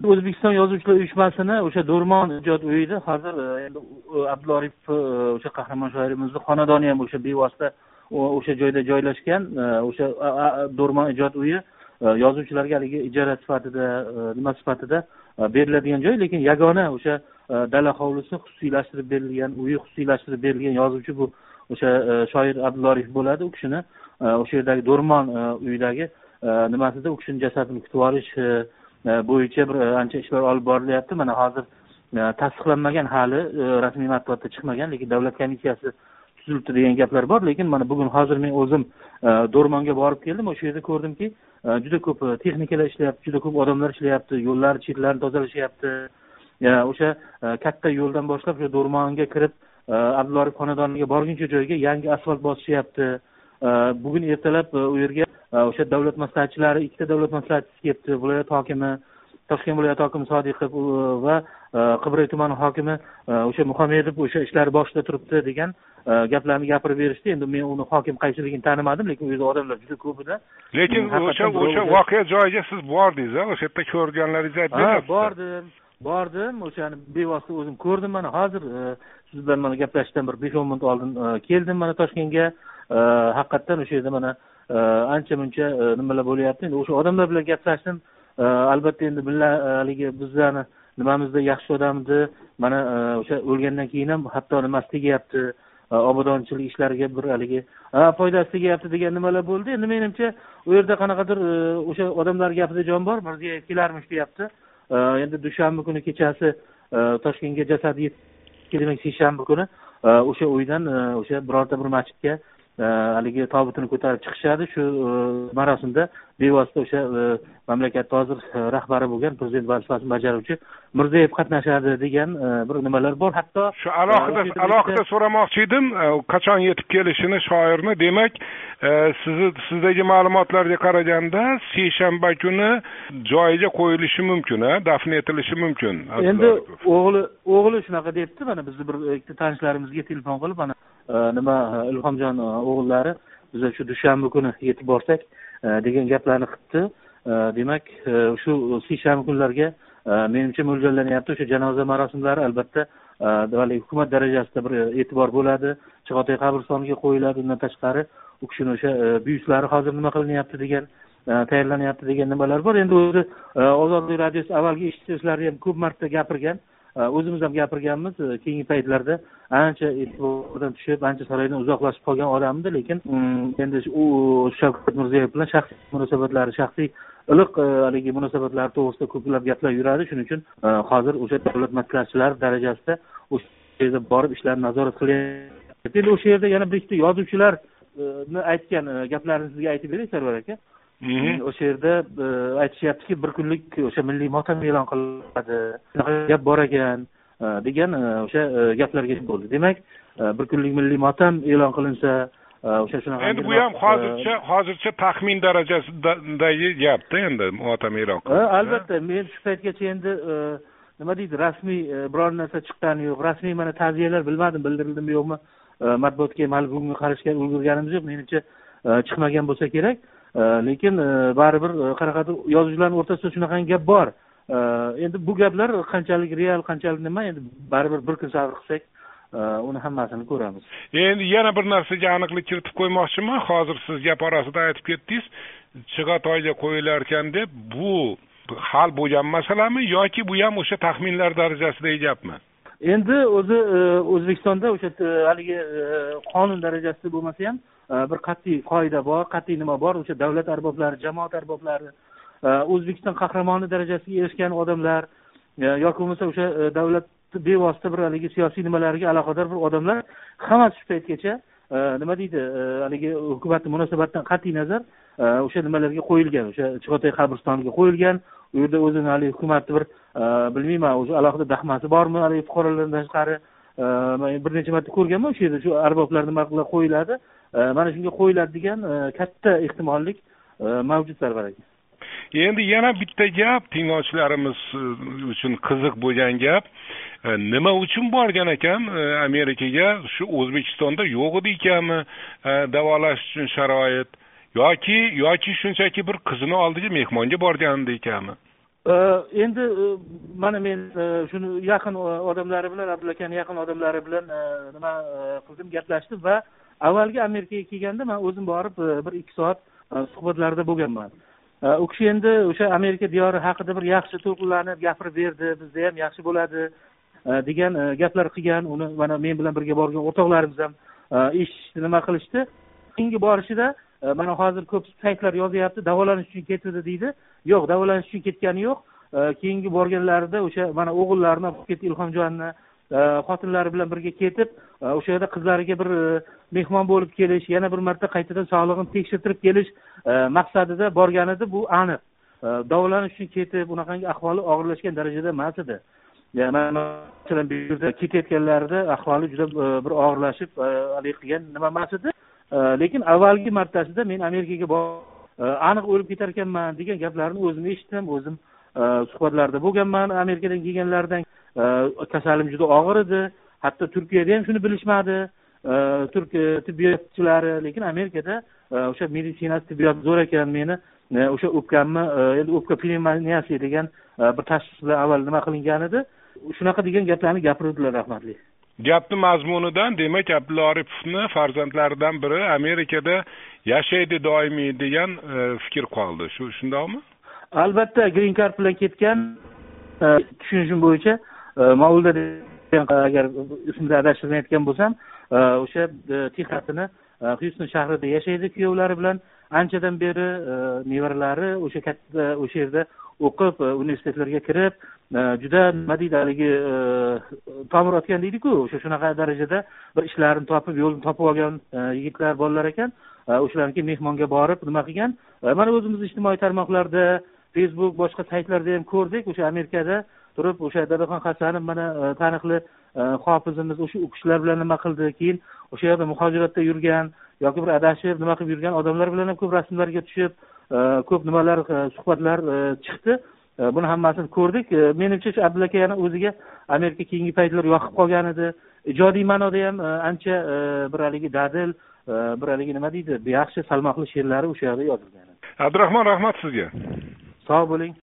O'zbekiston Yozuvchilar uyushmasini o'sha Do'rmon ijod uyida hozir endi Abdulla Aripov o'sha qahramon shoirimizni xonadoni ham o'sha bevosita o'sha joyda joylashgan. O'sha Do'rmon ijod uyi yozuvchilarga haligi ijara sifatida nima sifatida beriladigan joy, lekin yagona o'sha dala hovlisi xususiylashtirib berilgan, uyi xususiylashtirib berilgan yozuvchi bu o'sha shoir Abdulla Aripov bo'ladi. U kishini o'sha yerdagi Do'rmon uyidagi nimasida u kishini jasadini kutib olish bo'yicha bir ancha ishlar olib borilyapti. Mana hozir tasdiqlanmagan, hali rasmiy matbuotda chiqmagan, lekin davlat komissiyasi tuzilibdi degan gaplar bor. Lekin mana bugun hozir men o'zim Do'rmonga borib keldim. O'sha yerda ko'rdimki, juda ko'p texnikalar ishlayapti, juda ko'p odamlar ishlayapti, yo'llar, chetlarini tozalashyapti. O'sha katta yo'ldan boshlab o'sha Do'rmonga kirib Abdulla Aripov xonadoniga borguncha joyga yangi asfalt bosishyapti. Bugun ertalab u yerga o'sha davlat maslahatchilari, ikkita davlat maslahatchisi kelibdi. Viloyat hokimi, Toshkent viloyati hokimi Sodiqov va Qibray tumani hokimi o'sha Muhammedov o'sha ishlar boshida turibdi degan gaplarni gapirib berishdi. Endi men uni hokim qaysiligini tanimadim, lekin u yerda odamlar juda ko'p edi. Lekin o'sha voqea joyiga siz bordingiz, o'sha yerda ko'rganlaringizni aytdingiz. Bordim, o'shani bevosita o'zim ko'rdim. Mana hozir siz bilan mana gaplashishdan bir 5-10 minut oldin keldim mana Toshkentga. Haqiqatan o'sha yerda mana ancha-muncha nimalar bo'lyapti. Endi o'sha odamlar bilan gaplashdim. Albatta endi haligi bizlarni nimamizda yaxshi odamdi. Mana o'sha o'lgandan keyin ham hatto nimasi tegyapti, obodonchilik ishlariga bir haligi foydasi tegyapti degan nimalar bo'ldi. Endi menimcha u yerda qanaqadir o'sha odamlar gapida jon bor, Mirziyoyev kelarmish deyapti. Endi dushanba kuni kechasi Toshkentga jasadi yetib demak seshanba kuni o'sha uydan o'sha birorta bir masjidga haligi tobutini ko'tarib chiqishadi. Shu marosimda bevosita o'sha mamlakatda hozir rahbari bo'lgan prezident vazifasini bajaruvchi Mirziyoyev qatnashadi degan bir nimalar bor. Hatto shu alohida so'ramoqchi edim, qachon yetib kelishini shoirni. Demak, sizdagi ma'lumotlarga qaraganda seshanba kuni joyiga qo'yilishi mumkin, dafn etilishi mumkin. Endi o'g'li shunaqa debdi. Mana bizni bir ikkita tanishlarimizga telefon qilib, mana nima Ilhomjon o'g'illari biz shu dushanba kuni yetib borsak degan gaplarni qilibdi. Demak, shu seshanba kunlarga menimcha mo'ljallanyapti o'sha janoza marosimlari. Albatta hukumat darajasida bir e'tibor bo'ladi. Chig'atoy qabristoniga qo'yiladi. Undan tashqari u kishini o'sha buyuslari hozir nima qilinyapti degan, tayyorlanyapti degan nimalar bor. Endi o'zi Ozodlik radiosi avvalgi eshitishlarni ham ko'p marta gapirgan. O'zimiz ham gapirganmiz. Keyingi paytlarda ancha e'tibordan tushib, ancha saroydan uzoqlashib qolgan odamdi, lekin endi u Shavkat Mirziyoyev bilan shaxsiy munosabatlari, shaxsiy iliq haligi munosabatlari to'g'risida ko'plab gaplar yuradi. Shuning uchun hozir o'sha davlat maslahatchilari darajasida o'sha yerga borib ishlarni nazorat qilyapti. Endi o'sha yerda yana bir ikkita yozuvchilarni aytgan gaplarini sizga aytib beray, Sarvar aka. O'sha yerda aytishyaptiki, bir kunlik o'sha milliy motam e'lon qilinadi, shunaqa gap bor ekan degan o'sha gaplarga bo'ldi. Demak, bir kunlik milliy motam e'lon qilinsa, o'sha shunaqa. Endi bu ham hozircha taxmin darajasidagi gapda, endi motam e'lon qilinsa. Albatta, men shu paytgacha endi nima deydi, rasmiy biror narsa chiqqani yo'q. Rasmiy mana ta'ziyalar bilmadim, bildirildimi yo'qmi? Matbuotga hali bugunga qarashga ulgurganimiz yo'q. Menimcha chiqmagan bo'lsa kerak. Lekin baribir qanaqadir yozuvchilarning o'rtasida shunaqa gap bor. Endi bu gaplar qanchalik real, qanchalik nima, endi baribir bir kun sabr qilsak uni hammasini ko'ramiz. Endi yana bir narsaga aniqlik kiritib qo'ymoqchiman. Hozir siz gap orasida aytib ketdingiz, Chig'atoyga qo'yilar ekan deb. Bu hal bo'lgan masalami yoki bu ham o'sha taxminlar darajasidagi gapmi? Endi o'zi O'zbekistonda o'sha haligi qonun darajasida bo'lmasa ham bir qat'iy qoida bor, qat'iy nima bor, o'sha davlat arboblari, jamoat arboblari, O'zbekiston qahramoni darajasiga erishgan odamlar yoki bo'lmasa o'sha davlat bevosita bir haligi siyosiy nimalarga aloqador bir odamlar hammasi shu paytgacha nima deydi, haligi hukumatning munosabatidan qat'iy nazar o'sha nimalarga qo'yilgan, o'sha Chig'atoy qabristoniga qo'yilgan. U yerda o'zini haligi hukumatni bir bilmayman, o'sha alohida dahmasi bormi, haligi fuqarolardan tashqari bir necha marta ko'rganman o'sha yerda shu arboblar nima qilib qo'yiladi. Mana shunga qo'yiladi degan katta ehtimollik mavjud, Sarvar aka. Endi yana bitta gap, tinglovchilarimiz uchun qiziq bo'lgan gap, nima uchun borgan ekan Amerikaga? Shu O'zbekistonda yo'q edi ekanmi davolash uchun sharoit, yoki shunchaki bir qizini oldiga mehmonga borgandi ekanmi? endi mana men shuni yaqin odamlari bilan, Abdulla akaning yaqin odamlari bilan nima qildim, gaplashdim va avvalgi Amerikaga kelganda men o'zim borib 1-2 soat suhbatlarda bo'lganman. U kishi endi o'sha Amerika diyori haqida bir yaxshi to'lqinlanib gapirib berdi, bizda ham yaxshi bo'ladi degan gaplar qilgan. Uni mana men bilan birga borgan o'rtoqlarimiz ham eshitishdi, nima qilishdi. Keyingi borishida mana hozir ko'p saytlar yozyapti, davolanish uchun ketdi deydi. Yo'q, davolanish uchun ketgani yo'q. Keyingi borganlarida o'sha mana o'g'illarini olib ketdi, Ilhomjonni xotinlari bilan birga ketib, o'sha yerda qizlariga bir mehmon bo'lib kelish, yana bir marta qaytadan sog'lig'ini tekshirtirib kelish maqsadida borgan edi, bu aniq. Davolanish uchun ketib, unaqangi ahvoli og'irlashgan darajada emas edi. Masalan, bu yerda ketayotganlarida ahvoli juda bir og'irlashib, hali qilgan nima emas edi. Lekin avvalgi martasida men Amerikaga aniq o'lib ketar ekanman degan gaplarni o'zim eshitdim, o'zim suhbatlarda bo'lganman. Amerikadan kelganlardan kasalim juda og'ir edi. Hatto Turkiyada ham shuni bilishmadi. Turk tibbiyotchilari, lekin Amerikada o'sha meditsina tibbiyot zo'r ekan, meni o'sha o'pkamni, endi o'pka pnevmoniyasi degan bir tashxis bilan avval nima qilingan edi. Shunaqa degan gaplarni gapirdilar, rahmatli. Gapni mazmunidan, demak, Abdulla Oripovni farzandlaridan biri Amerikada yashaydi doimiy degan fikr qoldi. Shundaqmi? Albatta, green card bilan ketgan, tushunishim bo'yicha, Maulda agar ismida adashtirmayotgan bo'lsam, o'sha Texasning Houston shahrida yashaydi kuyovlari bilan. Anchadan beri nevaralari o'sha katta o'sha yerda o'qib, universitetlarga kirib, juda nima deydi, haligi tomir otgan deydi-ku, o'sha shunaqa darajada bir ishlarini topib, yo'lini topib olgan yigitlar, bolalar ekan. O'shalarga mehmonga borib, nima qilgan? Mana o'zimiz ijtimoiy tarmoqlarda, Facebook, boshqa saytlarda ham ko'rdik, o'sha Amerikada turib, o'sha Dadaxon Hasanov mana taniqli hofizimiz o'sha o'qishlar bilan nima qildi, keyin o'sha yerda muhojiratda yurgan yoki bir adashib nima qilib yurgan odamlar bilan ham ko'p rasmlarga tushib, ko'p nimalar, suhbatlar chiqdi. Buni hammasini ko'rdik. Menimcha shu Abdulla aka yana o'ziga Amerika keyingi paytlar yoqib qolgan edi. Ijodiy ma'noda ham ancha bir haligi dadil, bir haligi nima deydi, yaxshi salmoqli she'rlari o'sha yerda yozilgan. Abdurahmon, rahmat sizga. Sog' bo'ling.